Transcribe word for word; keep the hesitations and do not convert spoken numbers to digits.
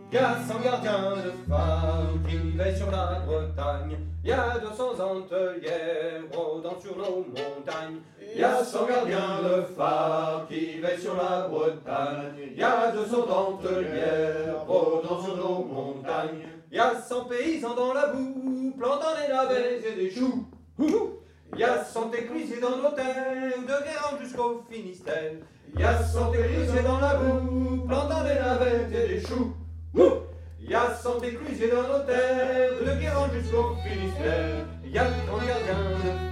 y a cent gardiens de phare qui veillent sur la Bretagne. Y a deux cents antelières rôdant sur nos montagnes. Y a cent gardiens de phare qui veillent sur la Bretagne. Y a deux cents antelières rôdant sur nos montagnes. Y a cent paysans dans la boue plantant des navets et des choux. Y a cent éclusiers dans nos terres, de Guérande jusqu'au Finistère. Y a cent éclusiers dans la boue, plantant des navettes et des choux. Y a cent éclusiers dans nos terres, de Guérande jusqu'au Finistère. Y a trente gardiens de